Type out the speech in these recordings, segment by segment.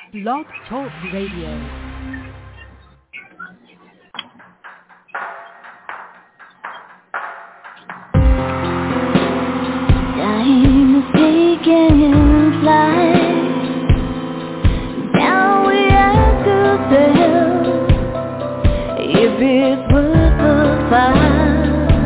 Blog Talk Radio. Time is taking flight. Now we have to tell if it's worth the fight.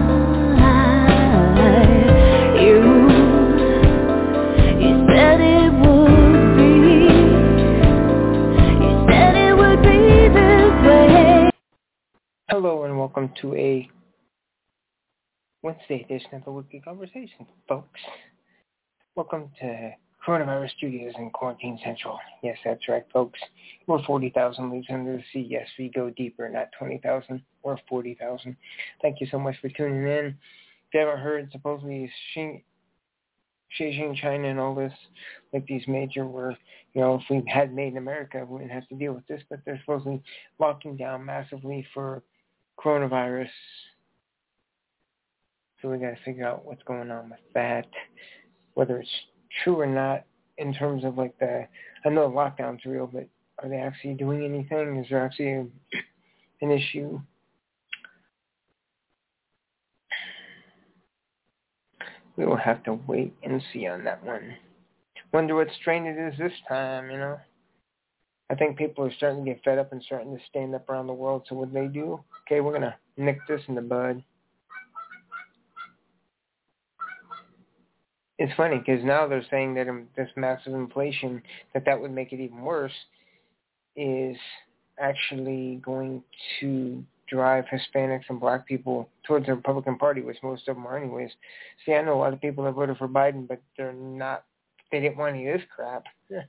You said it would be. You said it would be this way. Hello and welcome to a Wednesday edition of the Weekly Conversation, folks. Welcome to Coronavirus Studios in Quarantine Central. Yes, that's right, folks. We're 40,000 leagues under the sea. Yes, we go deeper, not 20,000 or 40,000. Thank you so much for tuning in. If you haven't heard, supposedly Beijing, China, and all this, like these major were, if we had made in America, we wouldn't have to deal with this, but they're supposedly locking down massively for coronavirus. So we got to figure out what's going on with that, whether it's true or not in terms of I know the lockdown's real, but are they actually doing anything? Is there actually an issue? We will have to wait and see on that one. Wonder what strain it is this time, I think people are starting to get fed up and starting to stand up around the world. So what they do? Okay, we're going to nip this in the bud. It's funny because now they're saying that this massive inflation, that would make it even worse, is actually going to drive Hispanics and black people towards the Republican Party, which most of them are anyways. See, I know a lot of people that voted for Biden, but they didn't want any of this crap.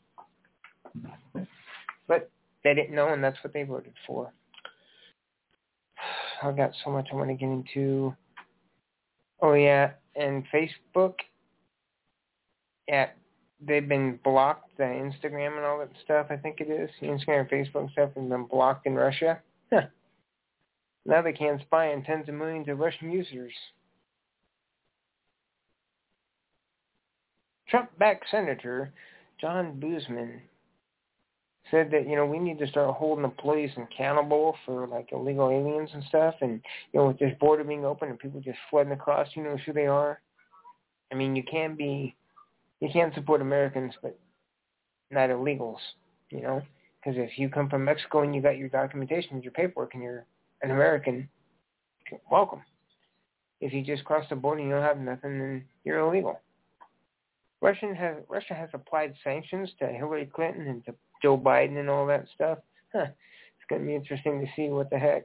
But they didn't know, and that's what they voted for. I've got so much I want to get into. Oh, yeah, and Facebook. Yeah, they've been blocked, the Instagram and all that stuff, I think it is. Instagram and Facebook and stuff have been blocked in Russia. Now they can't spy on tens of millions of Russian users. Trump-backed Senator John Boozman said that, we need to start holding employees accountable for, illegal aliens and stuff. And, with this border being open and people just flooding across, who they are. I mean, you can't support Americans, but not illegals, because if you come from Mexico and you got your documentation with your paperwork and you're an American, welcome. If you just cross the border and you don't have nothing, then you're illegal. Russia has applied sanctions to Hillary Clinton and to Joe Biden and all that stuff. It's going to be interesting to see what the heck.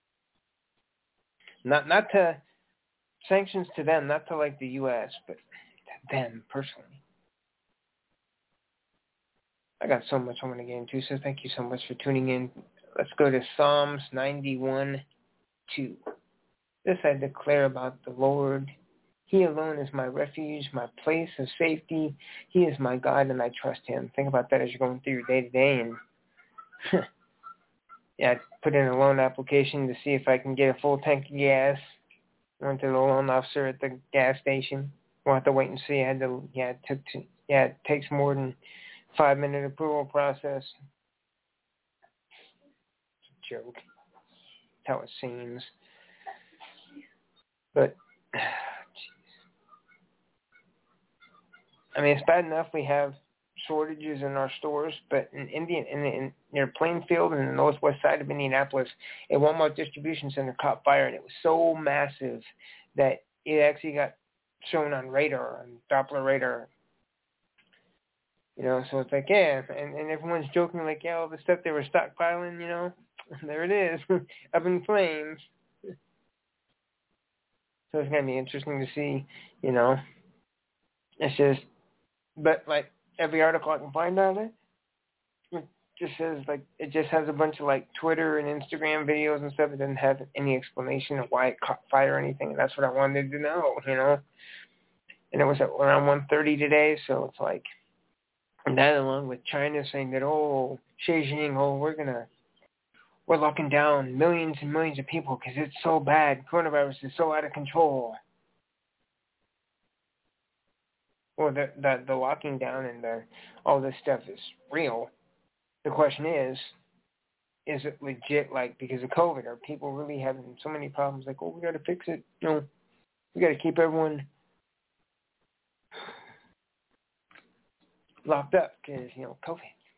Not to sanctions to them, not to the U.S., but to them personally. I got so much I want to get into, so thank you so much for tuning in. Let's go to Psalms 91:2. This I declare about the Lord. He alone is my refuge, my place of safety. He is my God, and I trust him. Think about that as you're going through your day-to-day. And I put in a loan application to see if I can get a full tank of gas. I went to the loan officer at the gas station. We'll have to wait and see. It takes more than 5-minute approval process. It's a joke. That's how it seems. But, it's bad enough we have shortages in our stores, but in near Plainfield and the northwest side of Indianapolis, a Walmart distribution center caught fire, and it was so massive that it actually got shown on radar, on Doppler radar. So it's and everyone's joking all the stuff they were stockpiling, there it is, up in flames. So it's going to be interesting to see, It's just, but every article I can find on it, it just says it just has a bunch of Twitter and Instagram videos and stuff. It doesn't have any explanation of why it caught fire or anything. And that's what I wanted to know, And it was at around 1:30 today, so it's and that along with China saying that, Beijing, we're locking down millions and millions of people because it's so bad. Coronavirus is so out of control. Well, the locking down and all this stuff is real. the question is it legit, like, because of COVID? Are people really having so many problems? Like, oh, we got to fix it. No, we got to keep everyone locked up because, COVID.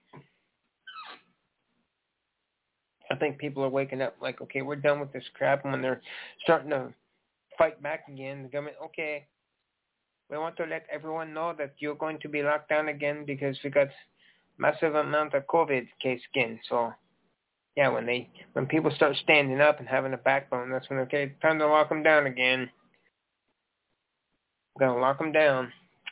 I think people are waking up like, okay, we're done with this crap. And when they're starting to fight back again, the government, okay, we want to let everyone know that you're going to be locked down again because we got massive amount of COVID case again. So, yeah, when people start standing up and having a backbone, that's when, okay, time to lock them down again. We're going to lock them down.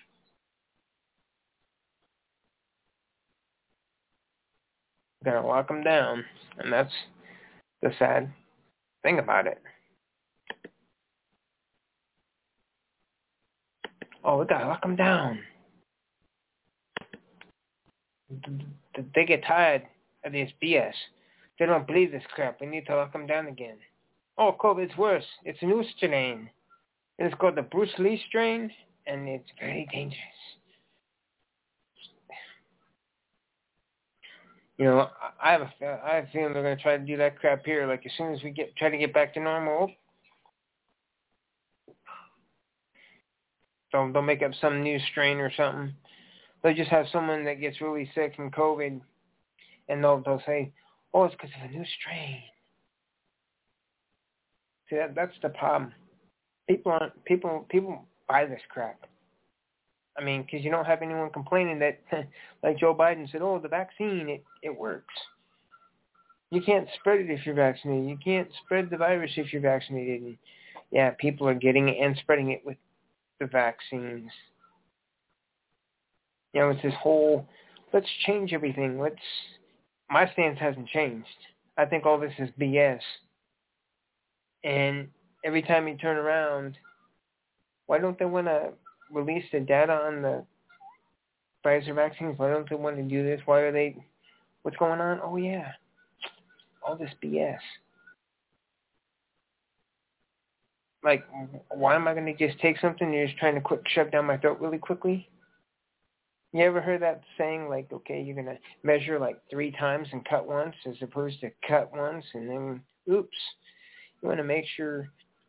We're going to lock them down. And that's the sad thing about it. Oh, we got to lock them down. They get tired of this BS. They don't believe this crap. We need to lock them down again. Oh, COVID's worse. It's a new strain. It's called the Bruce Lee strain, and it's very dangerous. I have a feeling they're going to try to do that crap here. Like, as soon as we try to get back to normal, they'll make up some new strain or something. They'll just have someone that gets really sick from COVID, and they'll say, oh, it's because of a new strain. See, that's the problem. People buy this crap. I mean, because you don't have anyone complaining that, like Joe Biden said, oh, the vaccine, it works. You can't spread it if you're vaccinated. You can't spread the virus if you're vaccinated. And, yeah, people are getting it and spreading it with the vaccines. It's this whole, let's change everything. My stance hasn't changed. I think all this is BS. And every time you turn around, why don't they want to release the data on the Pfizer vaccines? Why don't they want to do this? What's going on? Oh, yeah. All this BS. Like, why am I going to just take something and you're just trying to quick shove down my throat really quickly? You ever heard that saying, like, okay, you're going to measure like 3 times and cut once as opposed to cut once and then, oops. You want to make sure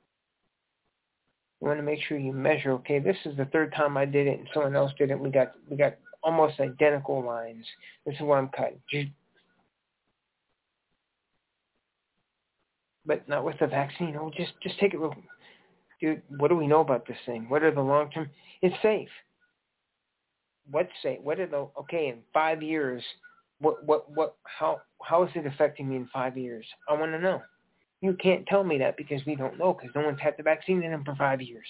you measure, okay, this is the 3rd time I did it and someone else did it. We got almost identical lines. This is what I'm cutting. But not with the vaccine. Oh, just take it real. Dude, what do we know about this thing? What are the long-term? It's safe. What's safe? In 5 years, how is it affecting me in 5 years? I want to know. You can't tell me that because we don't know, because no one's had the vaccine in them for 5 years.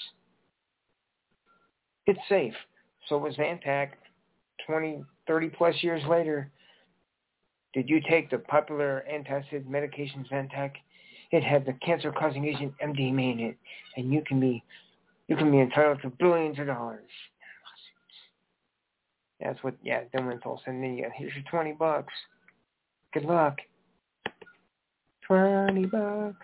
It's safe. So was Zantac 20, 30 plus years later. Did you take the popular antacid medication Zantac? It had the cancer-causing agent MDMA in it, and you can be entitled to billions of dollars. That's what, then when it's all said and done, here's your $20. Good luck. $20.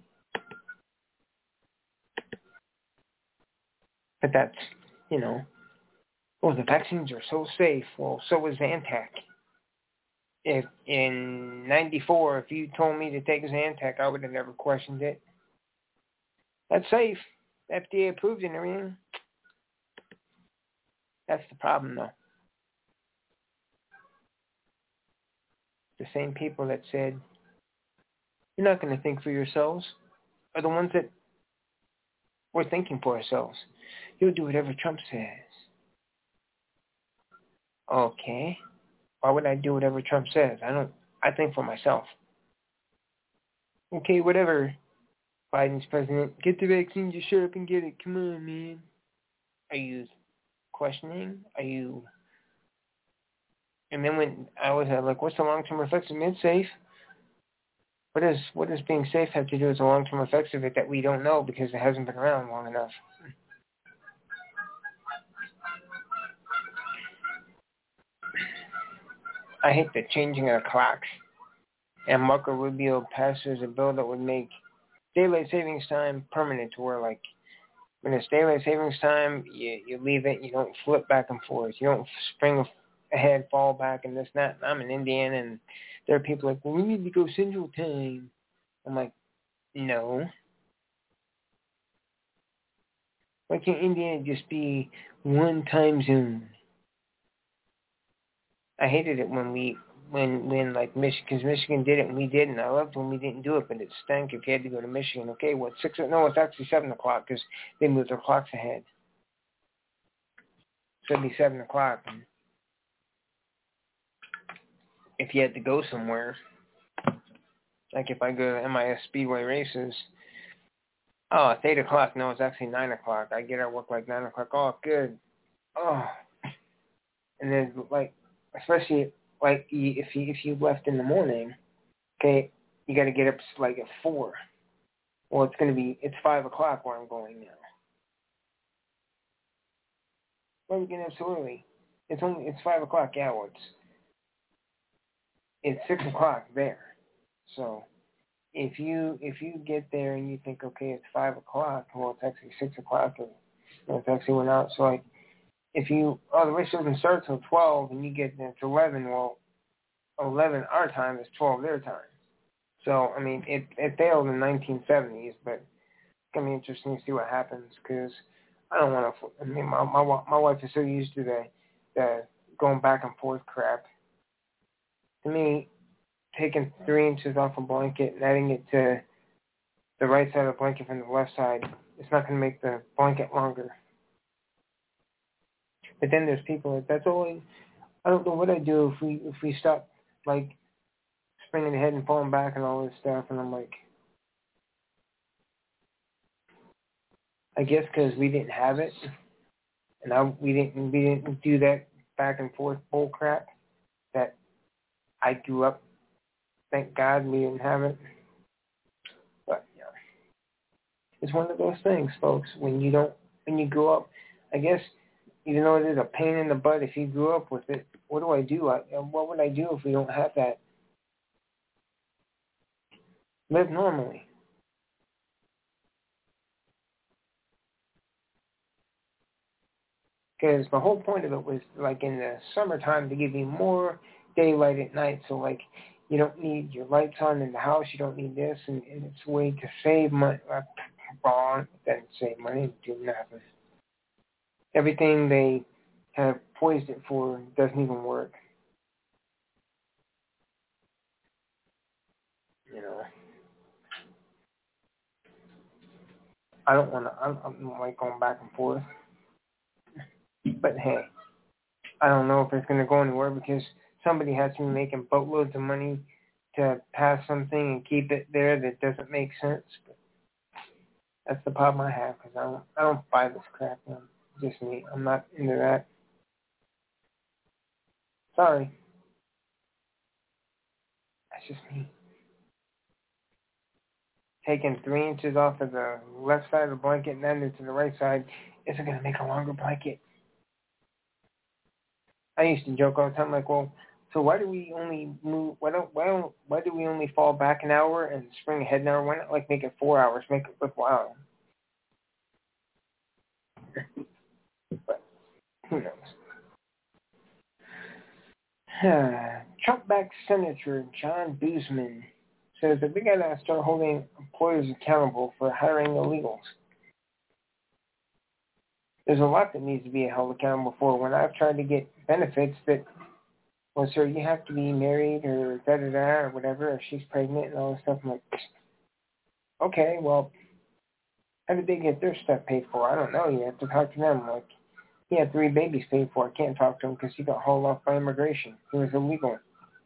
But that's, the vaccines are so safe. Well, so was Zantac. If in 94, if you told me to take Zantac, I would have never questioned it. That's safe. FDA approved and everything. That's the problem, though. The same people that said, you're not going to think for yourselves, are the ones that we're thinking for ourselves. You'll do whatever Trump says. Okay. Why would I do whatever Trump says? I think for myself. Okay, whatever. Biden's president. Get the vaccine, just shut up and get it. Come on, man. Are you questioning? Are you... And then when I was like, what's the long-term effects of it? Safe. What does being safe have to do with the long-term effects of it that we don't know because it hasn't been around long enough? I hate the changing of the clocks. And Marco Rubio passes a bill that would make daylight savings time permanent, to where, like, when it's daylight savings time, you leave it, you don't flip back and forth. You don't spring ahead, fall back, and this and that. I'm in Indiana, and there are people like, well, we need to go Central Time. I'm like, no. Why can't Indiana just be one time zone? I hated it when like Michigan, because Michigan did it and we didn't. I loved when we didn't do it, but it stank if you had to go to Michigan. Okay, what, 6? No, it's actually 7 o'clock because they moved their clocks ahead. So it'd be 7 o'clock. And if you had to go somewhere, like if I go to MIS Speedway races, oh, it's 8 o'clock. No, it's actually 9 o'clock. I get out of work like 9 o'clock. Oh, good. Oh. And then, like, especially, like, if you left in the morning, okay, you got to get up, like, at 4. Well, it's 5 o'clock where I'm going now. Why are we getting up so early? It's 5 o'clock. Yeah, well, it's 6 o'clock there. So if you get there and you think, okay, it's 5 o'clock, well, it's actually 6 o'clock, and it's actually went out. So, like, if the race doesn't start till 12 and you get there to 11, well, 11 our time is 12 their time. So, I mean, it failed in the 1970s, but it's going to be interesting to see what happens because I don't want to, I mean, my wife is so used to the going back and forth crap. To me, taking 3 inches off a blanket and adding it to the right side of the blanket from the left side, it's not going to make the blanket longer. But then there's people that's all. I don't know what I'd do if we stop, like, springing ahead and falling back and all this stuff. And I'm like, I guess because we didn't have it, and we didn't do that back and forth bull crap that I grew up. Thank God we didn't have it. But yeah, it's one of those things, folks. When you grow up, I guess. Even though it is a pain in the butt, if you grew up with it, what do I do? What would I do if we don't have that? Live normally. Because the whole point of it was, like, in the summertime to give you more daylight at night. So, like, you don't need your lights on in the house. You don't need this. And it's a way to save money. Wrong. It doesn't save money. It do nothing. Everything they have poised it for doesn't even work. You know. I don't want to, I'm like going back and forth. But hey, I don't know if it's going to go anywhere because somebody has to be making boatloads of money to pass something and keep it there that doesn't make sense. But that's the problem I have because I don't buy this crap. Just me. I'm not into that. Sorry. That's just me. Taking 3 inches off of the left side of the blanket and then into the right side isn't going to make a longer blanket. I used to joke all the time, like, well, so why do we only move? Why do we only fall back an hour and spring ahead an hour? Why not, like, make it 4 hours, make it worthwhile? But who knows? Trump-backed Senator John Boozman says that we got to start holding employers accountable for hiring illegals. There's a lot that needs to be held accountable for. When I've tried to get benefits that, well, sir, you have to be married or da-da-da or whatever, or she's pregnant and all this stuff, I'm like, okay, well, how did they get their stuff paid for? I don't know. You have to talk to them. Like, he had 3 babies paid for. I can't talk to him because he got hauled off by immigration. He was illegal.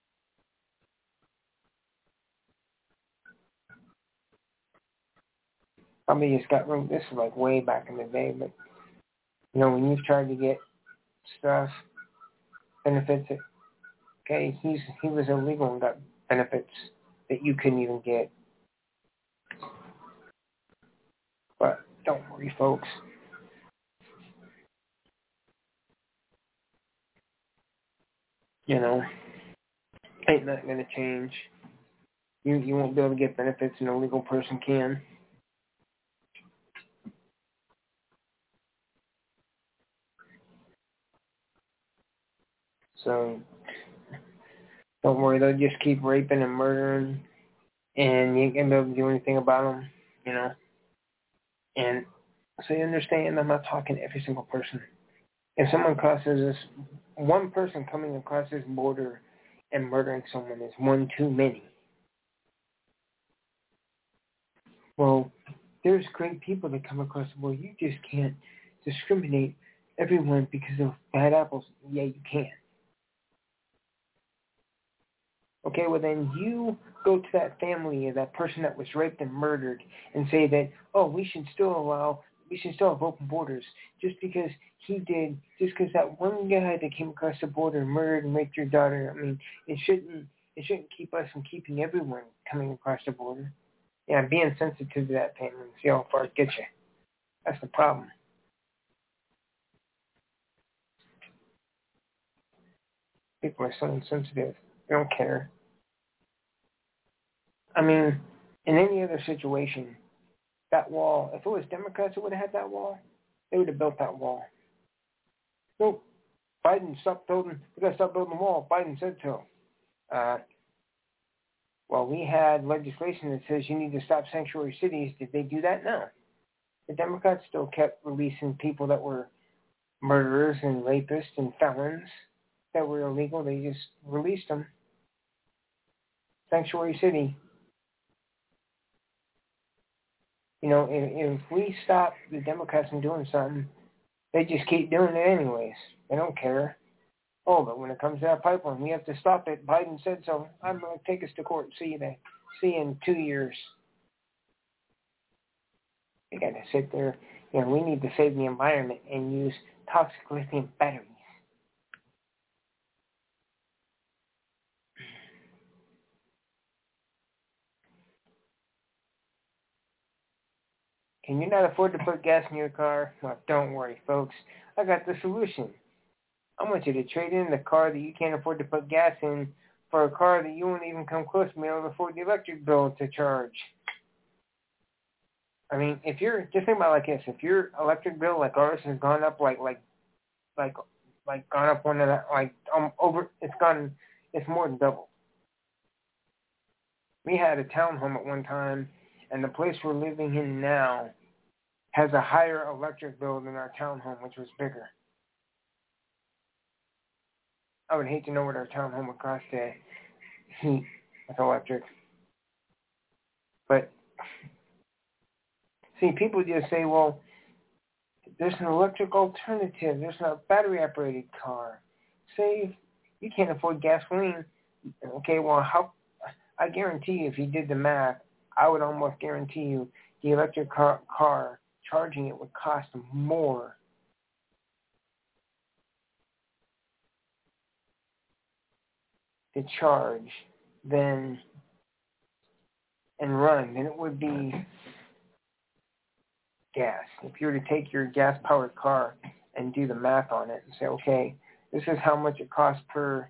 Probably just got rid of this like way back in the day, but you know, when you've tried to get stuff, benefits, okay, he was illegal and got benefits that you couldn't even get. But don't worry, folks. You know, ain't nothing gonna change. You won't be able to get benefits an illegal person can. So don't worry, they'll just keep raping and murdering, and you ain't going to be able to do anything about them, you know. And so you understand, I'm not talking to every single person. If someone crosses this, one person coming across this border and murdering someone is one too many. Well, there's great people that come across the border. You just can't discriminate everyone because of bad apples. Yeah, you can. Okay, well then you go to that family of that person that was raped and murdered and say that, oh, we should still have open borders just because that one guy that came across the border murdered and raped your daughter. I mean, it shouldn't keep us from keeping everyone coming across the border. Yeah, being sensitive to that thing and see how far it gets you. That's the problem. People are so insensitive. They don't care. I mean, in any other situation, that wall, if it was Democrats who would have had that wall, they would have built that wall. Nope. Biden we got to stop building the wall. Biden said so. Well, we had legislation that says you need to stop sanctuary cities. Did they do that? No. The Democrats still kept releasing people that were murderers and rapists and felons that were illegal. They just released them. Sanctuary city. You know, if we stop the Democrats from doing something, they just keep doing it anyways. They don't care. Oh, but when it comes to that pipeline, we have to stop it. Biden said so. I'm going to take us to court. See you in 2 years. They got to sit there. You know, we need to save the environment and use toxic lithium batteries. Can you not afford to put gas in your car? Well, don't worry, folks. I got the solution. I want you to trade in the car that you can't afford to put gas in for a car that you won't even come close to being able to afford the electric bill to charge. I mean, just think about it like this. If your electric bill like ours has gone up gone up one of that, it's more than double. We had a townhome at one time, and the place we're living in now has a higher electric bill than our townhome, which was bigger. I would hate to know what our townhome would cost to heat with electric. But, see, people just say, well, there's an electric alternative. There's a battery-operated car. Say you can't afford gasoline. Okay, well, I guarantee you if you did the math, I would almost guarantee you the electric car charging it would cost more to charge and run than it would be gas. If you were to take your gas-powered car and do the math on it and say, okay, this is how much it costs per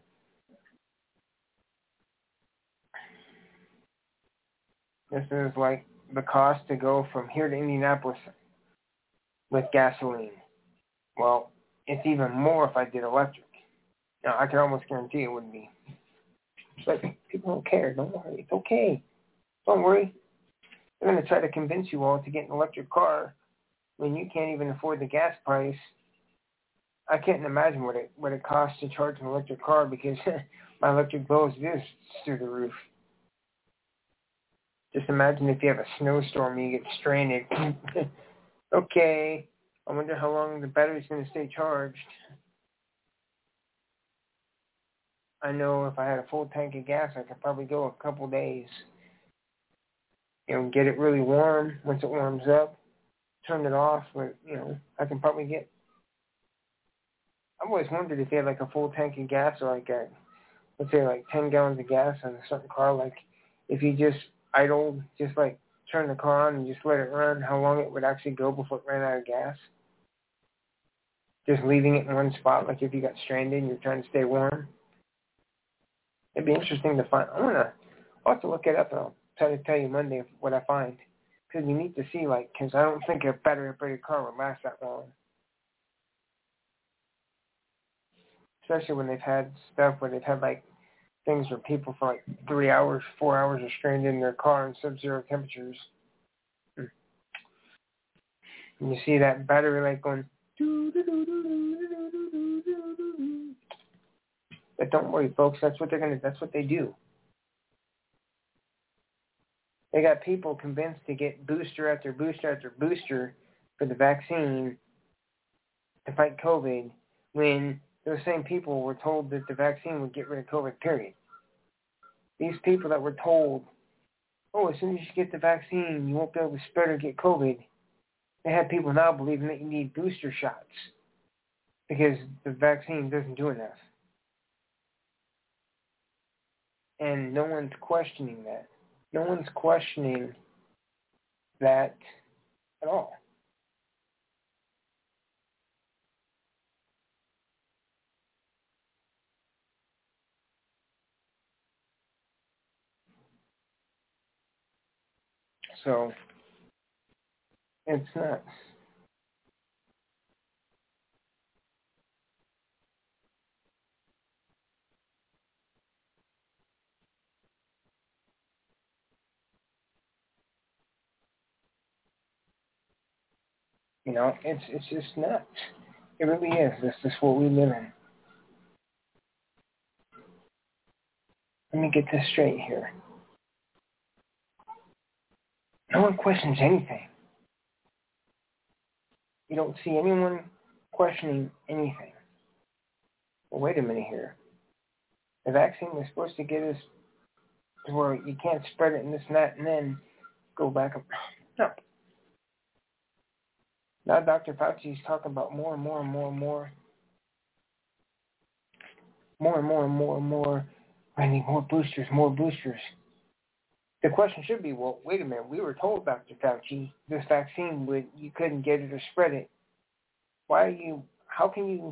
this is like the cost to go from here to Indianapolis with gasoline. Well, it's even more if I did electric. Now, I can almost guarantee it wouldn't be. But people don't care. Don't worry. It's okay. Don't worry. They're going to try to convince you all to get an electric car when you can't even afford the gas price. I can't imagine what it costs to charge an electric car because my electric bill is just through the roof. Just imagine if you have a snowstorm and you get stranded. Okay, I wonder how long the battery's going to stay charged. I know if I had a full tank of gas, I could probably go a couple days. You know, get it really warm. Once it warms up, turn it off. But, you know, I can probably get... I've always wondered if you had like a full tank of gas or like let's say like 10 gallons of gas on a certain car, like if you just idled, just like turn the car on and just let it run, how long it would actually go before it ran out of gas. Just leaving it in one spot, like if you got stranded and you're trying to stay warm. It'd be interesting to find. I'll have to look it up and I'll try to tell you Monday what I find. Because you need to see, because I don't think a battery-operated car would last that long. especially when they've had stuff where they've had like things where people for like 3 hours, 4 hours are stranded in their car in sub-zero temperatures. And you see that battery light going. But don't worry, folks. That's what they do. They got people convinced to get booster after booster after booster for the vaccine to fight COVID when those same people were told that the vaccine would get rid of COVID, period. These people that were told, as soon as you get the vaccine, you won't be able to spread or get COVID, they have people now believing that you need booster shots because the vaccine doesn't do enough. And no one's questioning that. No one's questioning that at all. So, it's nuts. You know, it's just nuts. It really is. This is what we live in. Let me get this straight here. No one questions anything. You don't see anyone questioning anything. Well, wait a minute here. The vaccine was supposed to get us to where you can't spread it and this and that and then go back up. No. Now Dr. Fauci is talking about more. I need more boosters. The question should be, well, wait a minute. We were told, Dr. Fauci, this vaccine you couldn't get it or spread it. How can you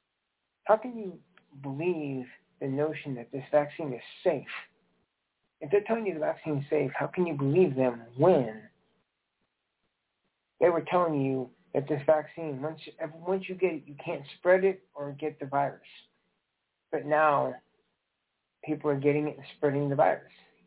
believe the notion that this vaccine is safe? If they're telling you the vaccine is safe, how can you believe them when they were telling you that this vaccine, once you get it, you can't spread it or get the virus? But now people are getting it and spreading the virus.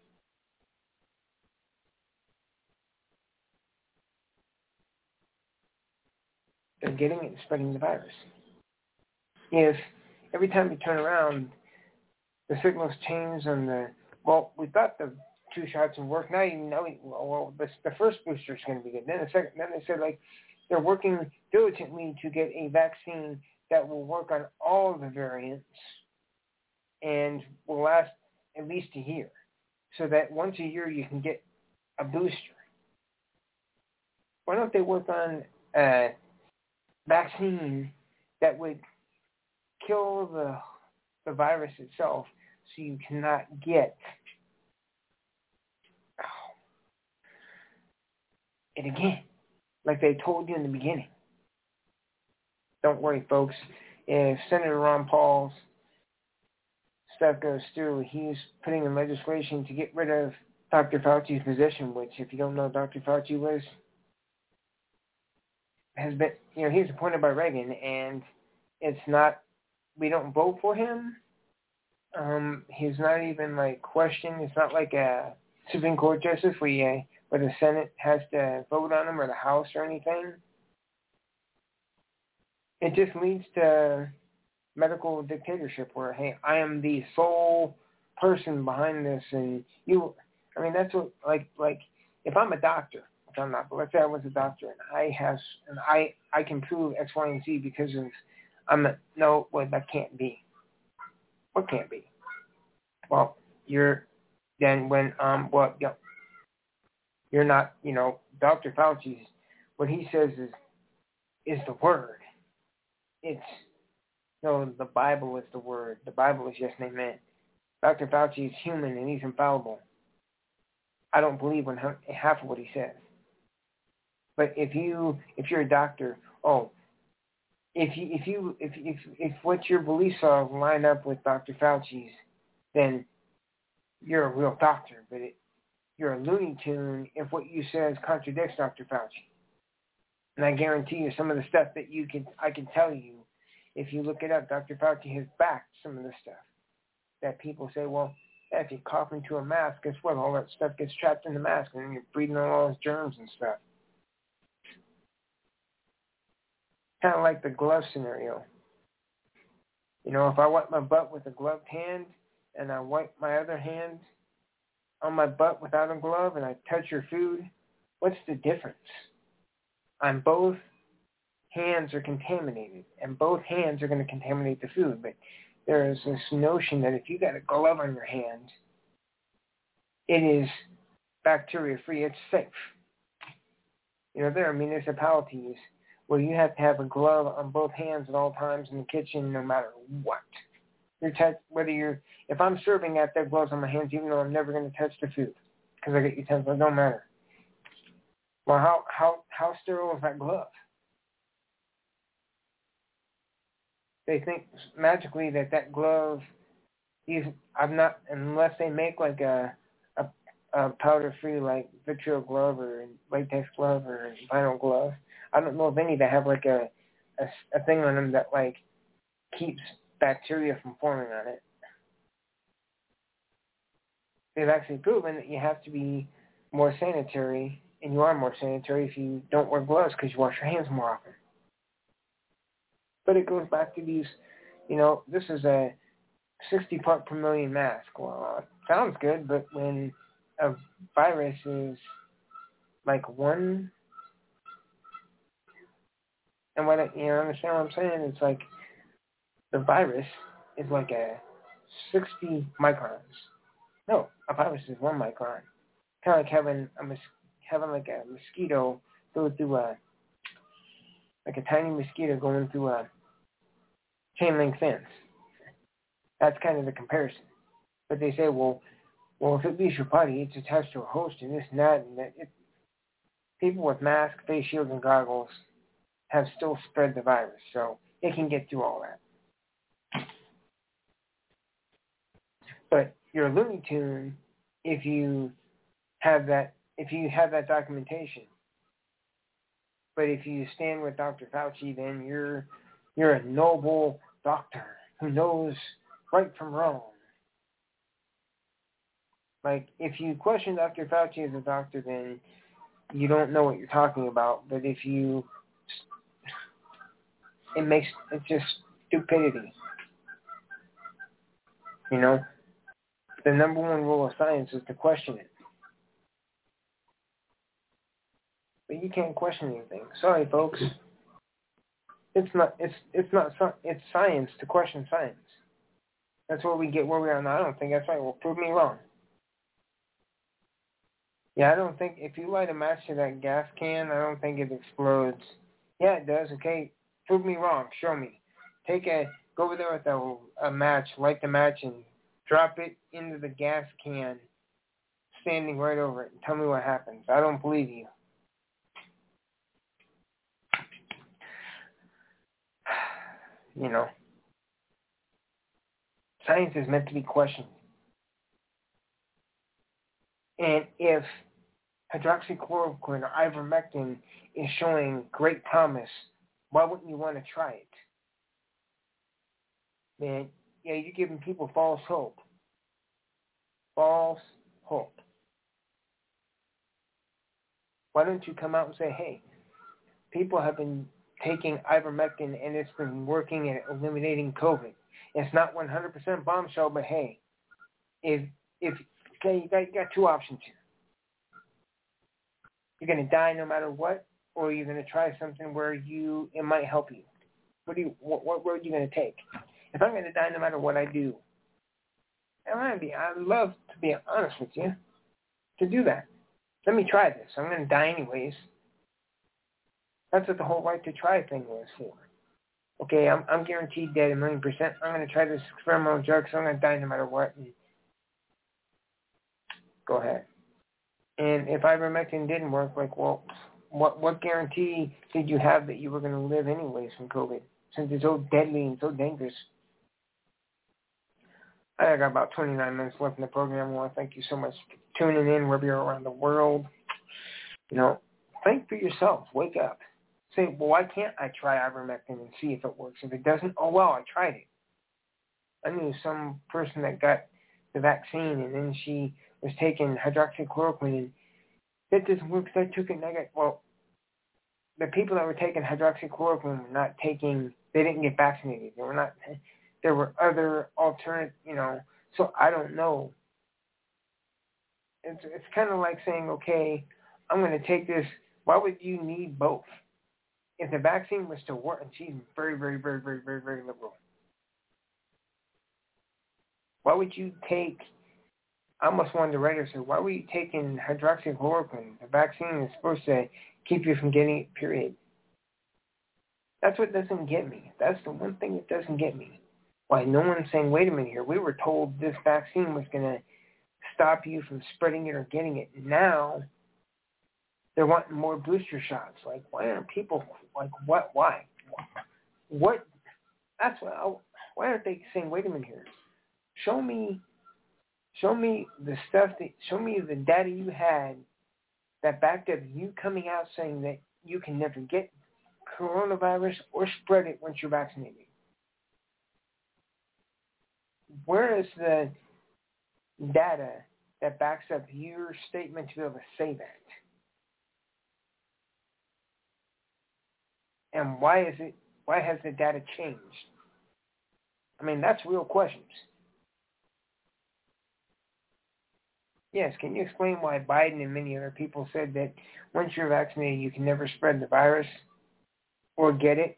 They're getting it and spreading the virus. If every time you turn around, the signals change on we thought the 2 shots would work. Now you know, the first booster is going to be good. Then the second. Then they said they're working diligently to get a vaccine that will work on all the variants and will last at least a year, so that once a year you can get a booster. Why don't they work on a vaccine that would kill the virus itself so you cannot get it again, like they told you in the beginning? Don't worry, folks. If Senator Ron Paul's stuff goes through, he's putting in legislation to get rid of Dr. Fauci's position, which, if you don't know, Dr. Fauci has been, he's appointed by Reagan, and it's not, we don't vote for him. He's not even questioned. It's not like a Supreme Court justice where the Senate has to vote on him or the House or anything. It just leads to medical dictatorship where, hey, I am the sole person behind this, and that's what, if I'm a doctor, which I'm not, but let's say I was a doctor and I can prove X, Y, and Z because of, that can't be. What can't be? Well, you're not, Dr. Fauci's, what he says is the word. The Bible is the word. The Bible is yes and amen. Dr. Fauci is human and he's infallible. I don't believe half of what he says. But if you're a doctor, if what your beliefs are line up with Dr. Fauci's, then you're a real doctor. But you're a Looney Tune if what you says contradicts Dr. Fauci. And I guarantee you, some of the stuff that I can tell you, if you look it up, Dr. Fauci has backed some of the stuff that people say, well, if you cough into a mask, guess what? All that stuff gets trapped in the mask, and then you're breathing on all those germs and stuff. Kind of like the glove scenario. If I wipe my butt with a gloved hand and I wipe my other hand on my butt without a glove and I touch your food, what's the difference? On both hands are contaminated, and both hands are going to contaminate the food. But there is this notion that if you got a glove on your hand, it is bacteria-free, it's safe. There are municipalities where you have to have a glove on both hands at all times in the kitchen, no matter what. If I'm serving at that gloves on my hands, even though I'm never going to touch the food because I get utensils, it don't matter. Well, how sterile is that glove? They think magically that glove unless they make like a powder-free like vitriol glove or latex glove or vinyl glove. I don't know of any that have like a thing on them that like keeps bacteria from forming on it. They've actually proven that you have to be more sanitary, and you are more sanitary if you don't wear gloves because you wash your hands more often. But it goes back to these, this is a 60 part per million mask. Well, it sounds good, but when a virus is like one, and understand what I'm saying? It's like the virus is like a 60 microns. No, a virus is 1 micron. Kind of like having like a mosquito go through like a tiny mosquito going through a chain link fence. That's kind of the comparison. But they say, well, if it leaves your body, it's attached to a host and this and that, and that. People with masks, face shields, and goggles have still spread the virus, so it can get through all that. But you're a Looney Tune if you have that documentation. But if you stand with Dr. Fauci, then you're a noble doctor who knows right from wrong. Like, if you question Dr. Fauci as a doctor, then you don't know what you're talking about. But if you, it's just stupidity. The number one rule of science is to question it. But you can't question anything. Sorry, folks. It's science to question science. That's where we get where we are now. I don't think that's right. Well, prove me wrong. Yeah, I don't think if you light a match to that gas can, I don't think it explodes. Yeah, it does. Okay, prove me wrong. Show me. Go over there with a match, light the match, and drop it into the gas can, standing right over it, and tell me what happens. I don't believe you. Science is meant to be questioned. And if hydroxychloroquine or ivermectin is showing great promise, why wouldn't you want to try it? Man, yeah, you're giving people false hope. False hope. Why don't you come out and say, hey, people have been taking ivermectin and it's been working at eliminating COVID. It's not 100% bombshell, but hey, if you got two options here. You're going to die no matter what, or you're going to try something where it might help you. What road are you going to take? If I'm going to die no matter what I do, I'd love to be honest with you, to do that. Let me try this. I'm going to die anyways. That's what the whole right to try thing was for. Okay, I'm guaranteed dead 1,000,000%. I'm going to try this experimental drug, so I'm going to die no matter what. And go ahead. And if ivermectin didn't work, what guarantee did you have that you were going to live anyways from COVID, since it's so deadly and so dangerous? I got about 29 minutes left in the program. I want to thank you so much for tuning in wherever you're around the world. Think for yourself. Wake up. say, well, why can't I try ivermectin and see if it works? If it doesn't, oh, well, I tried it. I knew some person that got the vaccine, and then she was taking hydroxychloroquine, and that doesn't work because I took it, and I got, well, the people that were taking hydroxychloroquine were not taking, they didn't get vaccinated. They were not, there were other alternate, so I don't know. It's kind of like saying, okay, I'm going to take this. Why would you need both? If the vaccine was to work, and she's very, very, very, very, very, very liberal. Why would you take, I almost wanted to write her, so why were you taking hydroxychloroquine? The vaccine is supposed to keep you from getting it, period. That's what doesn't get me. That's the one thing that doesn't get me. Why no one's saying, wait a minute here, we were told this vaccine was going to stop you from spreading it or getting it. Now, they're wanting more booster shots. Like, why aren't people, like, what, why? What, that's what, why aren't they saying, wait a minute here, show me the stuff show me the data you had that backed up you coming out saying that you can never get coronavirus or spread it once you're vaccinated. Where is the data that backs up your statement to be able to say that? And why has the data changed? I mean, that's real questions. Yes, can you explain why Biden and many other people said that once you're vaccinated, you can never spread the virus or get it?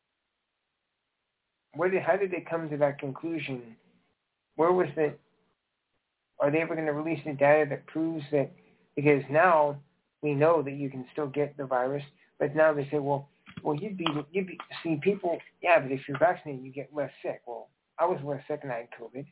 How did they come to that conclusion? Where was the? Are they ever going to release the data that proves that? Because now we know that you can still get the virus, but now they say, well, you'd be see people. Yeah, but if you're vaccinated, you get less sick. Well, I was less sick and I had COVID.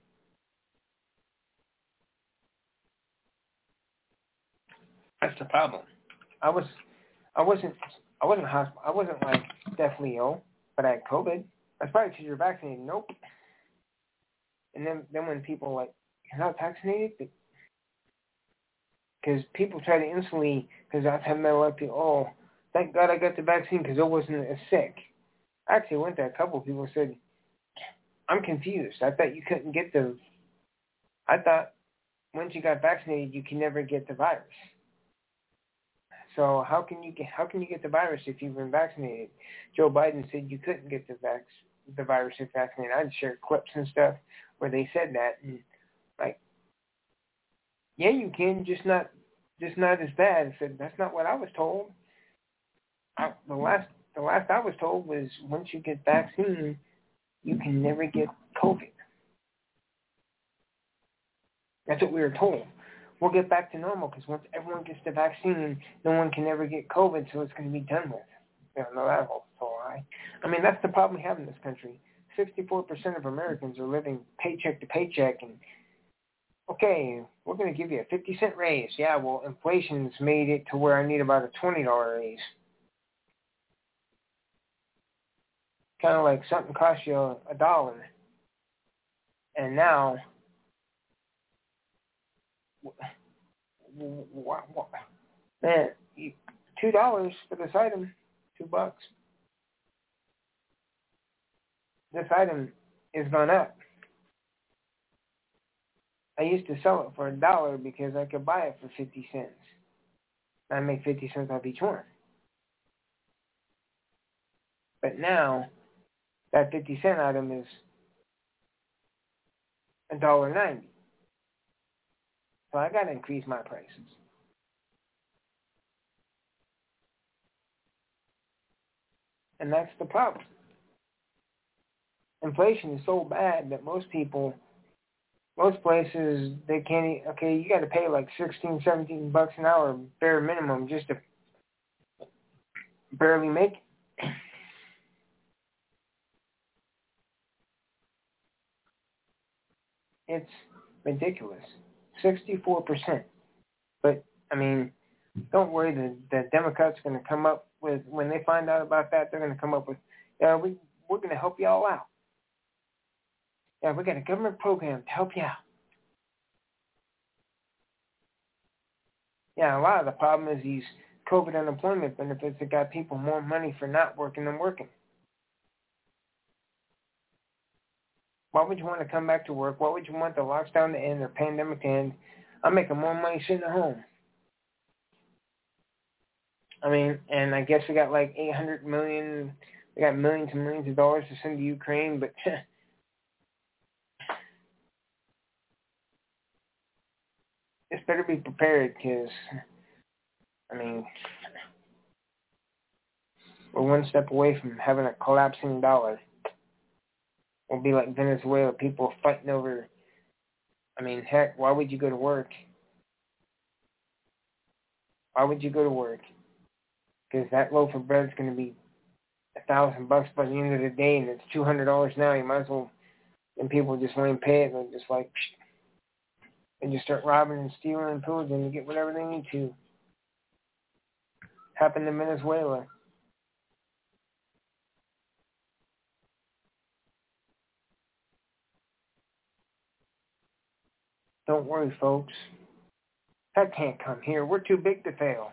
That's the problem. I wasn't hospital. I wasn't like deathly ill, but I had COVID. That's probably because you're vaccinated. Nope. And then when people are like, you're not vaccinated, because people try to instantly, because that's how mental like, oh, thank God I got the vaccine because I wasn't as sick. I actually went to a couple of people and said, I'm confused. I thought you couldn't get I thought once you got vaccinated, you can never get the virus. So how can you get the virus if you've been vaccinated? Joe Biden said you couldn't get the virus if vaccinated. I'd share clips and stuff where they said that, and like, yeah, you can, just not as bad. I said that's not what I was told. The last I was told was once you get vaccine, you can never get COVID. That's what we were told. We'll get back to normal because once everyone gets the vaccine, no one can ever get COVID, so it's going to be done with. You know, that whole lie. I mean, that's the problem we have in this country. 64% of Americans are living paycheck to paycheck, and okay, we're going to give you a 50-cent raise. Yeah, well, inflation's made it to where I need about a $20 raise. Kind of like something costs you $1, and now, man, $2 for this item, $2. This item is gone up. I used to sell it for $1 because I could buy it for 50 cents. I make 50 cents off each one. But now, that 50-cent item is $1.90. So I got to increase my prices. And that's the problem. Inflation is so bad that most places, they can't, okay, you got to pay like $16, $17 an hour bare minimum just to barely make it. It's ridiculous. 64%. But, I mean, don't worry, the Democrats are going to come up with, when they find out about that, they're going to come up with, yeah, we're going to help you all out. Yeah, we got a government program to help you out. Yeah, a lot of the problem is these COVID unemployment benefits that got people more money for not working than working. Why would you want to come back to work? Why would you want the lockdown to end or pandemic to end? I'm making more money sitting at home. I mean, and I guess we got like 800 million, we got millions and millions of dollars to send to Ukraine, but this better be prepared because, I mean, we're one step away from having a collapsing dollar. We'll be like Venezuela, people fighting over, I mean, heck, why would you go to work? Why would you go to work? Because that loaf of bread is going to be $1,000 by the end of the day, and it's $200 now. You might as well, and people just won't pay it. They're just like, and just start robbing and stealing and pillaging to get whatever they need to. Happened in Venezuela. Don't worry, folks. That can't come here. We're too big to fail.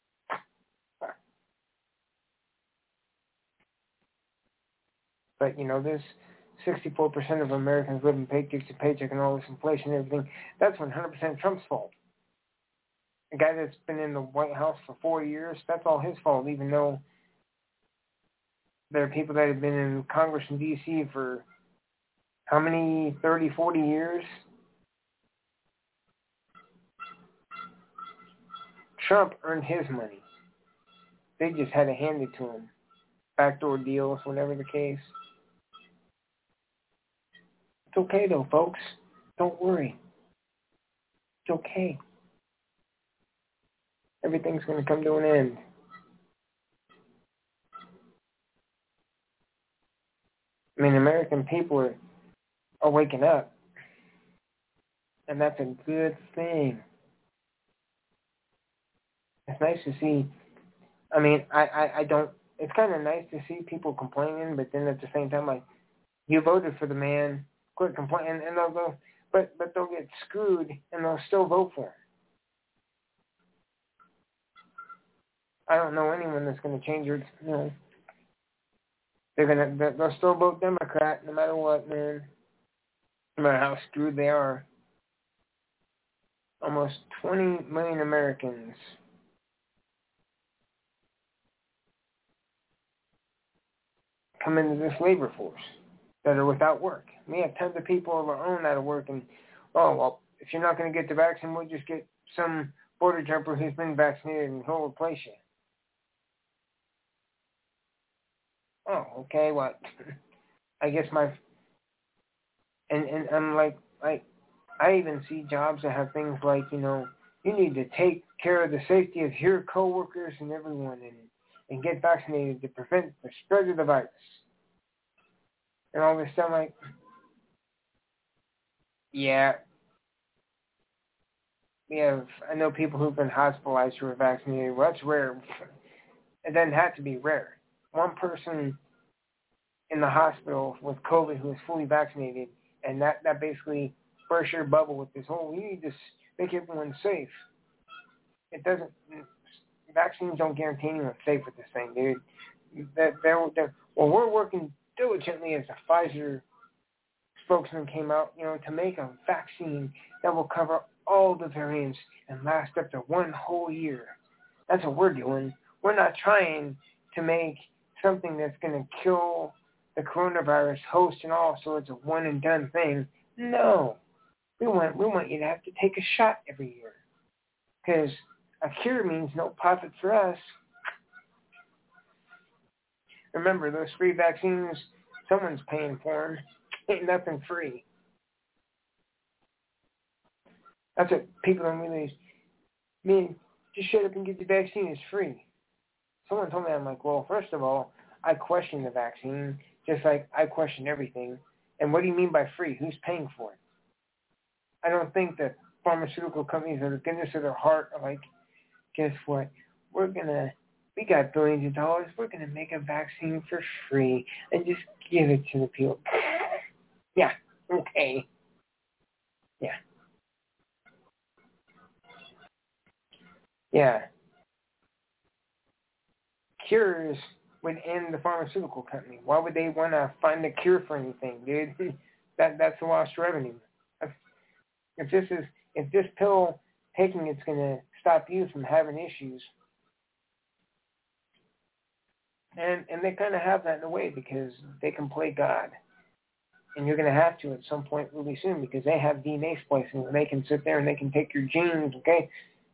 But, you know, there's 64% of Americans living paycheck to paycheck and all this inflation and everything. That's 100% Trump's fault. The guy that's been in the White House for 4 years, that's all his fault, even though there are people that have been in Congress in D.C. for how many, 30, 40 years? Trump earned his money. They just had to hand it to him. Backdoor deals, whatever the case. It's okay, though, folks. Don't worry. It's okay. Everything's going to come to an end. I mean, American people are waking up. And that's a good thing. It's nice to see. I mean, I don't. It's kind of nice to see people complaining, but then at the same time, like, you voted for the man, quit complaining, and they'll go, but they'll get screwed, and they'll still vote for him. I don't know anyone that's going to change your, you know, they'll still vote Democrat no matter what, man. No matter how screwed they are. Almost 20 million Americans come into this labor force that are without work. We have tons of people of our own out of work, and, oh, well, if you're not going to get the vaccine, we'll just get some border jumper who's been vaccinated and he'll replace you. Oh, okay, what? I guess and I'm like, I even see jobs that have things like, you know, you need to take care of the safety of your coworkers and everyone and get vaccinated to prevent the spread of the virus. And all this stuff, like, yeah, I know people who've been hospitalized who are vaccinated. Well, that's rare. It doesn't have to be rare. One person in the hospital with COVID who is fully vaccinated, and that basically burst your bubble with this whole, we need to make everyone safe. It doesn't, vaccines don't guarantee anyone safe with this thing, dude. Well, we're working diligently as a Pfizer spokesman came out, you know, to make a vaccine that will cover all the variants and last up to 1 whole year. That's what we're doing. We're not trying to make something that's going to kill the coronavirus host and all, so it's a one and done thing. No. We want you to have to take a shot every year. Because a cure means no profit for us. Remember, those free vaccines, someone's paying for them. Ain't nothing free. That's what people don't realize. Man, just shut up and get the vaccine. It's free. Someone told me, I'm like, well, first of all, I question the vaccine, just like I question everything. And what do you mean by free? Who's paying for it? I don't think that pharmaceutical companies out of the goodness of their heart are like, guess what? We got billions of dollars. We're going to make a vaccine for free and just give it to the people. Yeah, okay. Yeah. Yeah. cures would end the pharmaceutical company. Why would they want to find a cure for anything, dude? That's lost revenue. If this pill taking it's going to stop you from having issues, and they kind of have that in a way because they can play God, and you're going to have to at some point really soon because they have DNA splicing and they can sit there and they can take your genes. Okay,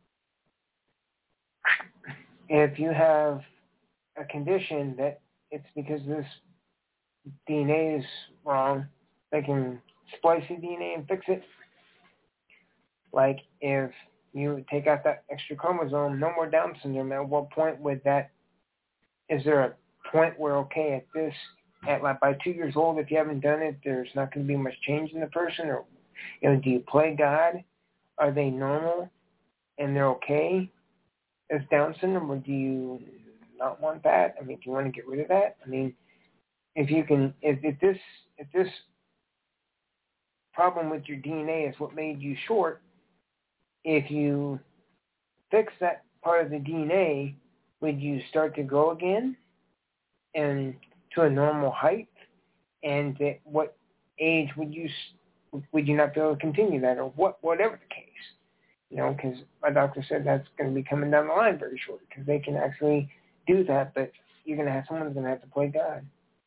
if you have a condition that it's because this DNA is wrong, they can splice your DNA and fix it. Like if you take out that extra chromosome, no more Down syndrome. At what point would that? Is there a point where at by 2 years old, if you haven't done it, there's not going to be much change in the person, or do you play God? Are they normal and they're okay as Down syndrome, or do you not want that? I mean, do you want to get rid of that? I mean, if this problem with your DNA is what made you short, if you fix that part of the DNA, would you start to grow again and to a normal height? And at what age would you not be able to continue that, or whatever the case? Because my doctor said that's going to be coming down the line very short because they can actually do that, but someone's going to have to play God.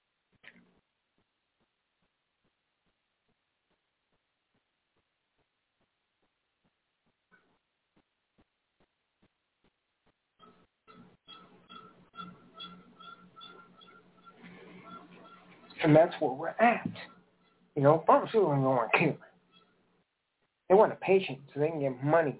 And that's where we're at. Pharmaceuticals don't want to cure. They want a patient so they can get money.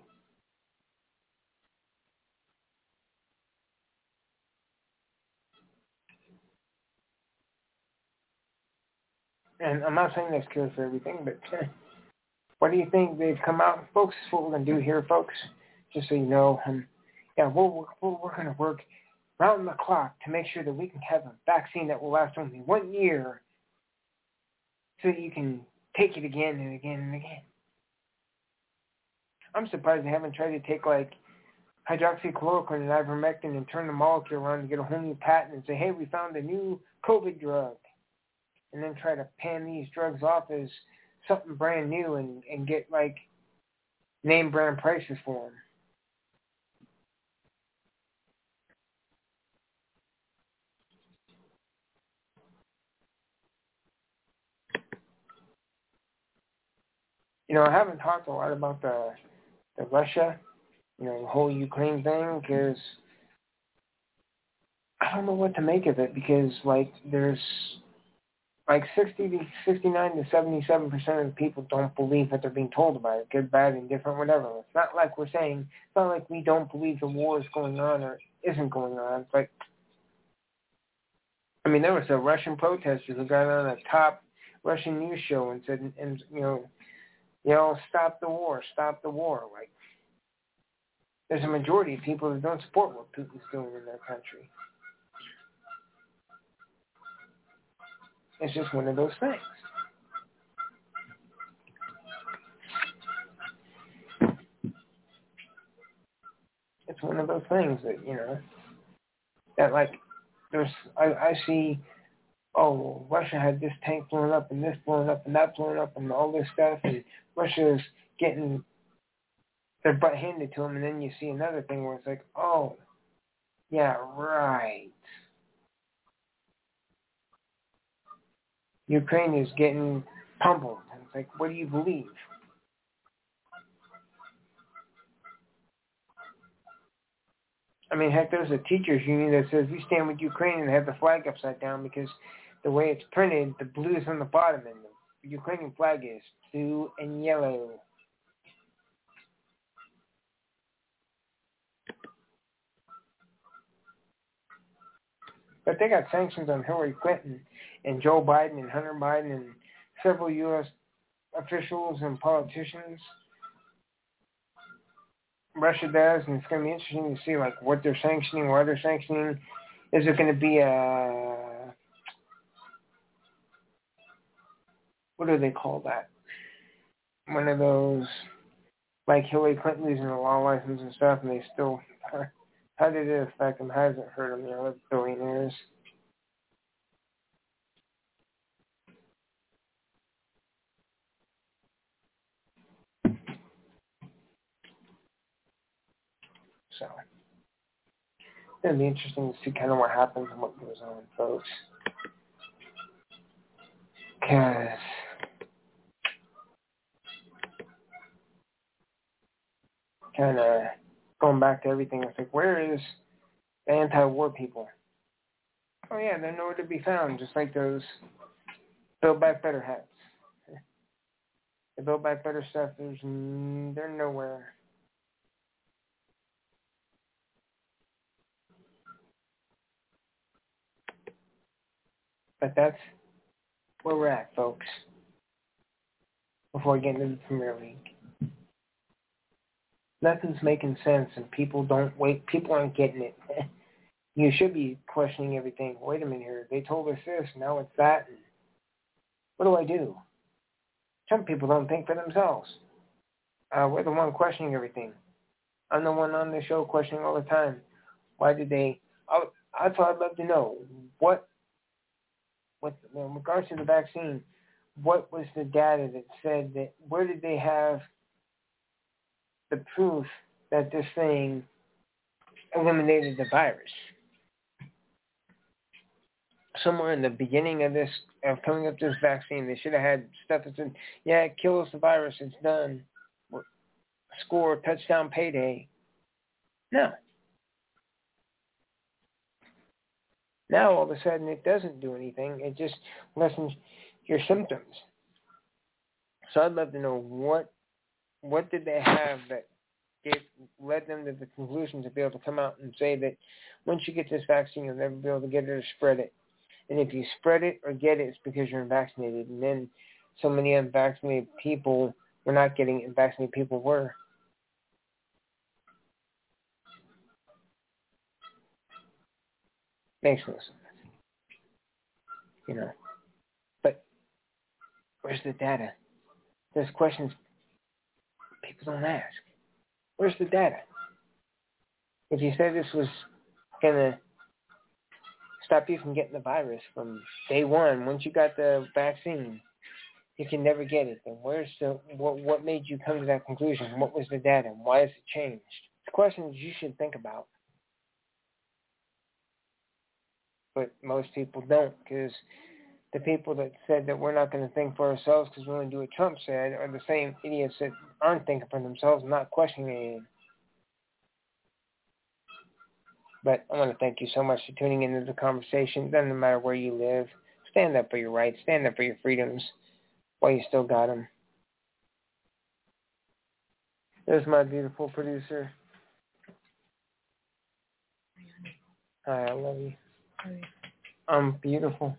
And I'm not saying there's cures for everything, but what do you think they've come out? Folks, this is what we're going to do here, folks. Just so you know, we're going to work round the clock to make sure that we can have a vaccine that will last only 1 year so that you can take it again and again and again. I'm surprised they haven't tried to take like hydroxychloroquine and ivermectin and turn the molecule around and get a whole new patent and say, hey, we found a new COVID drug. And then try to pan these drugs off as something brand new and get like name brand prices for them. I haven't talked a lot about the Russia, the whole Ukraine thing, because I don't know what to make of it, because there's 69 to 77% of the people don't believe what they're being told about it, good, bad, indifferent, whatever. It's not like we're saying, it's not like we don't believe the war is going on or isn't going on. But there was a Russian protester who got on a top Russian news show and said, stop the war, stop the war. There's a majority of people that don't support what Putin's doing in their country. It's just one of those things. It's one of those things that, that I see, Russia had this tank blown up and this blown up and that blown up and all this stuff, and Russia's getting their butt handed to them, and then you see another thing where it's like, oh, yeah, right. Ukraine is getting pummeled. And it's like, what do you believe? Heck, there's a teachers union that says we stand with Ukraine and they have the flag upside down because the way it's printed, the blue is on the bottom and the Ukrainian flag is blue and yellow. But they got sanctions on Hillary Clinton and Joe Biden and Hunter Biden and several U.S. officials and politicians. Russia does, and it's going to be interesting to see what they're sanctioning, why they're sanctioning. Is it going to be what do they call that? One of those, like Hillary Clinton losing a law license and stuff, and they still How did it affect them? How does it hurt them? They're billionaires. So it'll be interesting to see kind of what happens and what goes on, folks. Because kind of going back to everything, it's like, where is the anti-war people? Oh yeah, they're nowhere to be found, just like those Build Back Better hats. The Build Back Better stuff, they're nowhere. But that's where we're at, folks. Before we get into the Premier League, nothing's making sense, and people aren't getting it. You should be questioning everything. Wait a minute here. They told us this, now it's that. And what do I do? Some people don't think for themselves. We're the one questioning everything. I'm the one on the show questioning all the time. Why did they? That's what I'd love to know. What in regards to the vaccine, what was the data that said that? Where did they have the proof that this thing eliminated the virus? Somewhere in the beginning of coming up this vaccine, they should have had stuff that said, yeah, it kills the virus, it's done. Score, touchdown, payday. No. Now, all of a sudden, it doesn't do anything. It just lessens your symptoms. So I'd love to know what did they have that led them to the conclusion to be able to come out and say that once you get this vaccine, you'll never be able to get it or spread it. And if you spread it or get it, it's because you're unvaccinated. And then so many unvaccinated people were not getting it, and vaccinated people were. Makes no sense. But where's the data? There's questions people don't ask. Where's the data? If you said this was going to stop you from getting the virus from day one, once you got the vaccine, you can never get it. Then what made you come to that conclusion? What was the data? Why has it changed? It's questions you should think about. But most people don't, because the people that said that we're not going to think for ourselves because we want to do what Trump said are the same idiots that aren't thinking for themselves and not questioning anything. But I want to thank you so much for tuning into the conversation. Doesn't matter where you live. Stand up for your rights. Stand up for your freedoms while you still got them. There's my beautiful producer. Hi, I love you. I'm beautiful.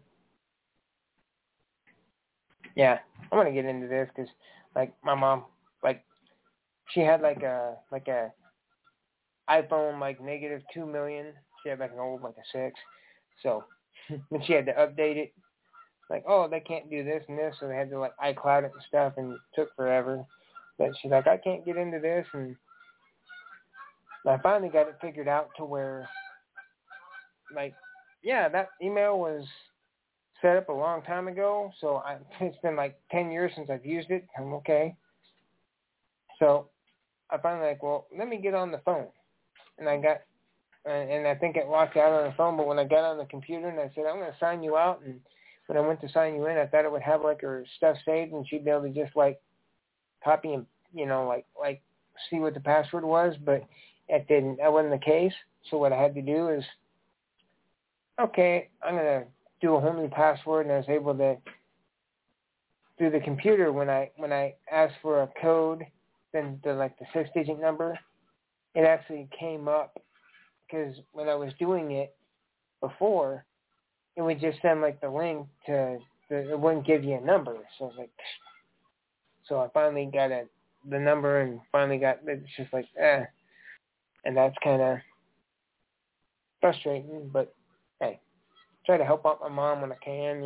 Yeah, I want to get into this because, like, my mom, like, she had like a iPhone like -2 million. She had like an old like a 6. So when she had to update it, like, oh, they can't do this and this, so they had to like iCloud it and stuff, and it took forever. But she's like, I can't get into this, and I finally got it figured out to where, like, yeah, that email was set up a long time ago, so it's been like 10 years since I've used it. I'm okay. So I finally like, well, let me get on the phone. And I got, and I think it locked out on the phone, but when I got on the computer and I said, I'm going to sign you out, and when I went to sign you in, I thought it would have like her stuff saved and she'd be able to just like copy and, like see what the password was, but it didn't. That wasn't the case. So what I had to do is, okay, I'm going to do a whole new password, and I was able to, through the computer, when I asked for a code, then the 6-digit number, it actually came up, because when I was doing it before, it would just send like the link to, it wouldn't give you a number. So I was like, so I finally got the number and finally got, it's just like, and that's kind of frustrating, but hey, try to help out my mom when I can,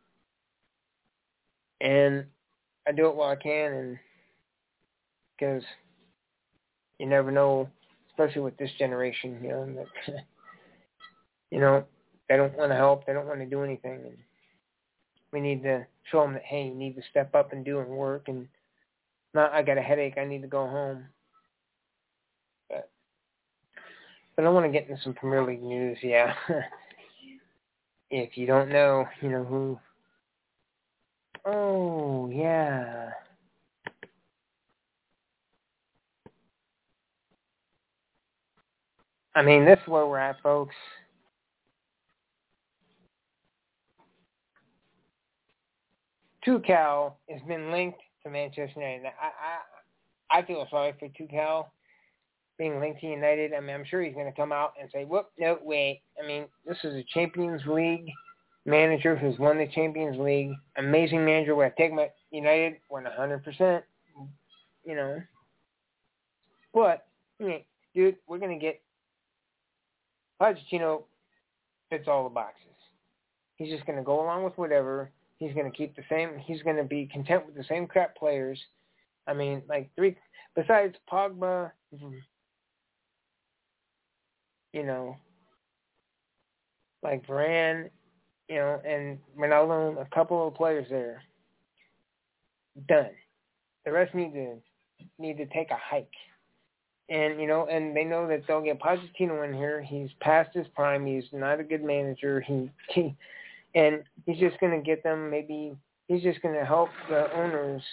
and I do it while I can, and because you never know, especially with this generation, that, they don't want to help, they don't want to do anything, and we need to show them that, hey, you need to step up and do and work, and not, I got a headache, I need to go home. But I want to get into some Premier League news, yeah. If you don't know, who. Oh, yeah. I mean, this is where we're at, folks. Tuchel has been linked to Manchester United. I feel sorry for Tuchel being linked to United. I mean, I'm sure he's going to come out and say, whoop, no, wait. I mean, this is a Champions League manager who's won the Champions League. Amazing manager. Would I take my United? 100%, But, dude, we're going to get Pochettino fits all the boxes. He's just going to go along with whatever. He's going to keep the same. He's going to be content with the same crap players. I mean, like besides Pogba, like Varane, and Ronaldo, a couple of players there. Done. The rest need to take a hike. And, and they know that they'll get Pochettino in here. He's past his prime. He's not a good manager. And he's just going to get them, maybe he's just going to help the owners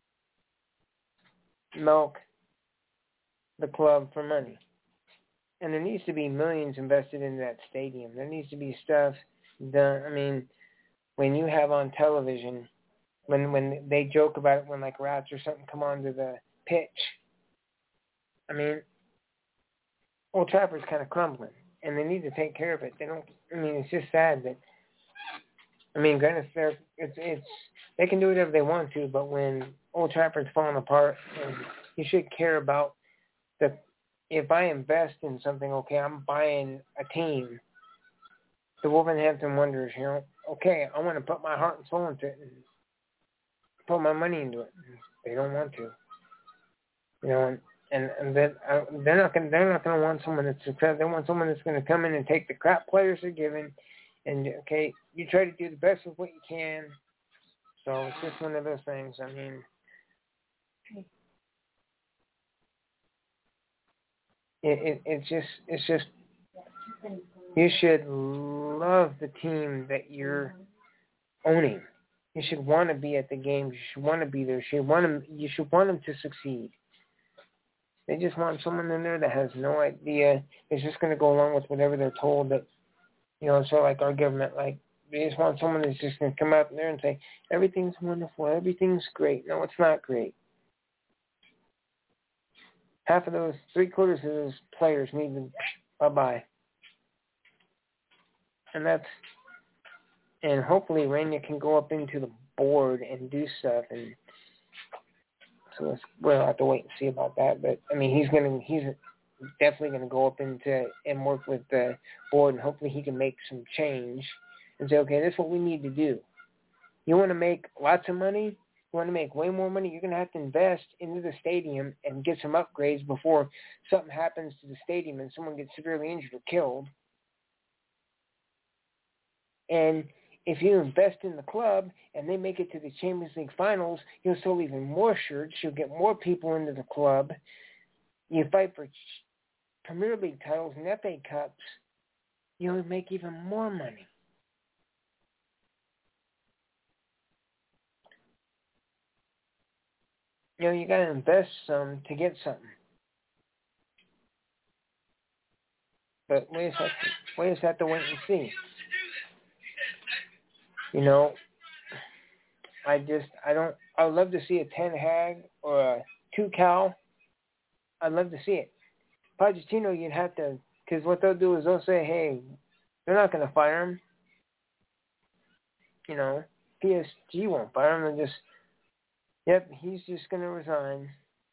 milk the club for money. And there needs to be millions invested in that stadium. There needs to be stuff done. I mean, when you have on television, when they joke about it, when like rats or something come onto the pitch, I mean, Old Trafford's kind of crumbling, and they need to take care of it. They don't. I mean, it's just sad that. I mean, granted, they can do whatever they want to, but when Old Trafford's falling apart, you should care about the. If I invest in something, okay, I'm buying a team. The Wolverhampton Wanderers, okay, I want to put my heart and soul into it and put my money into it. They don't want to, And they're not going to want someone that's successful. They want someone that's going to come in and take the crap players they're given, and okay, you try to do the best with what you can. So it's just one of those things. I mean, it's just you should love the team that you're owning. You should want to be at the games. You should want to be there. You should want them to succeed. They just want someone in there that has no idea. Is just going to go along with whatever they're told. That, so like our government, like they just want someone that's just going to come out there and say everything's wonderful, everything's great. No, it's not great. Half of those, 3/4 of those players need to bye-bye. And hopefully Rania can go up into the board and do stuff, and so we'll have to wait and see about that. But I mean, he's definitely going to go up into and work with the board, and hopefully he can make some change and say, okay, this is what we need to do. You want to make lots of money? You want to make way more money? You're going to have to invest into the stadium and get some upgrades before something happens to the stadium and someone gets severely injured or killed. And if you invest in the club and they make it to the Champions League finals, you'll sell even more shirts. You'll get more people into the club. You fight for Premier League titles and FA Cups. You'll make even more money. You got to invest some to get something. But we just have to wait and see. I would love to see a Ten Hag or a Tuchel. I'd love to see it. Pochettino, you'd have to, because what they'll do is they'll say, hey, they're not going to fire him. PSG won't fire him. They'll just, yep, he's just going to resign.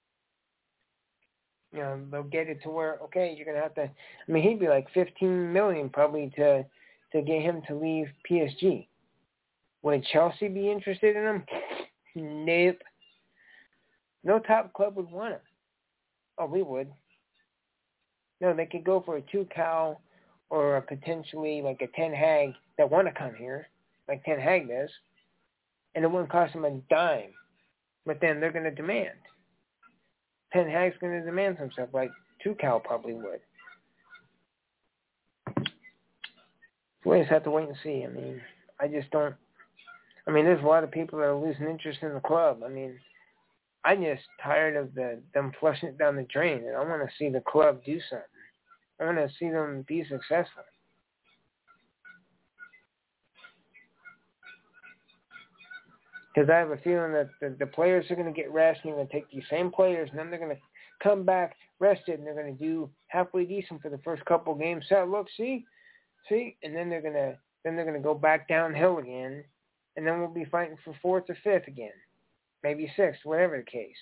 They'll get it to where, okay, you're going to have to, I mean, he'd be like $15 million probably to get him to leave PSG. Would Chelsea be interested in him? Nope. No top club would want him. Oh, we would. No, they could go for a 2 Cal or a potentially like a Ten Hag that want to come here, like Ten Hag does, and it wouldn't cost them a dime. But then they're going to demand. Ten Hag's going to demand some stuff like 2 Cal probably would. We just have to wait and see. I mean, I just don't. I mean, there's a lot of people that are losing interest in the club. I mean, I'm just tired of them flushing it down the drain, and I want to see the club do something. I want to see them be successful. Because I have a feeling that the players are going to get rested, and they're going to take these same players, and then they're going to come back rested, and they're going to do halfway decent for the first couple of games. So look, see, and then they're going to go back downhill again, and then we'll be fighting for 4th or 5th again, maybe 6th, whatever the case.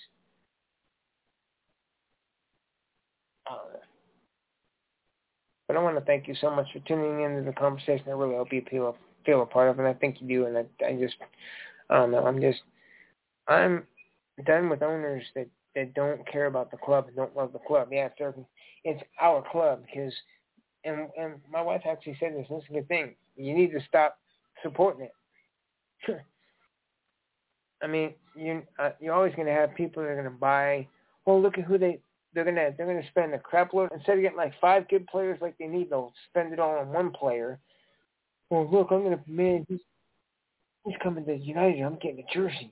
But I want to thank you so much for tuning into the conversation. I really hope you feel a part of it, and I think you do. And I don't know. I'm done with owners that don't care about the club and don't love the club. Yeah, it's our club because, and my wife actually said this. This is a good thing. You need to stop supporting it. I mean, you're always going to have people that are going to buy. Well, look at who they're going to spend a crap load. Instead of getting like 5 good players like they need, they'll spend it all on one player. Well, look, I'm going to, man, he's coming to United. I'm getting a jersey.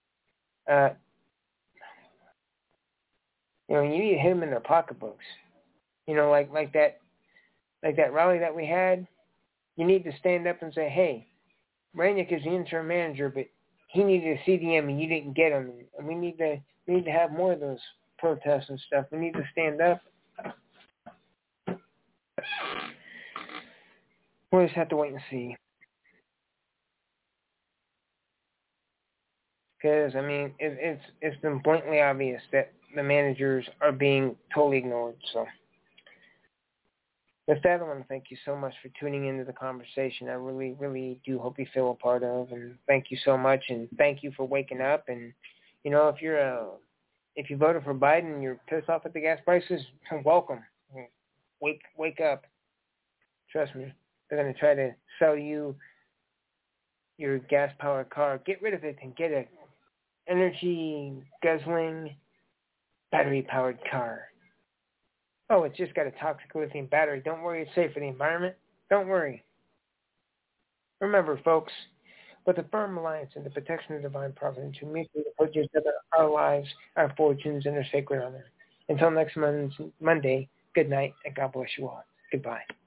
You need to hit them in their pocketbooks. Like that rally that we had. You need to stand up and say, hey, Ranić is the interim manager, but he needed a CDM and you didn't get him. And we need to have more of those protests and stuff. We need to stand up. We'll just have to wait and see. Because, I mean, it's been blatantly obvious that the managers are being totally ignored. So with that, I want to thank you so much for tuning into the conversation. I really, really do hope you feel a part of, and thank you so much, and thank you for waking up. And, if you voted for Biden and you're pissed off at the gas prices, welcome. Wake up. Trust me. They're going to try to sell you your gas-powered car. Get rid of it and get a energy-guzzling, battery-powered car. Oh, it's just got a toxic lithium battery. Don't worry, it's safe for the environment. Don't worry. Remember, folks, with a firm reliance in the protection of divine providence, who mutually put together our lives, our fortunes, and their sacred honor. Until next Monday, good night, and God bless you all. Goodbye.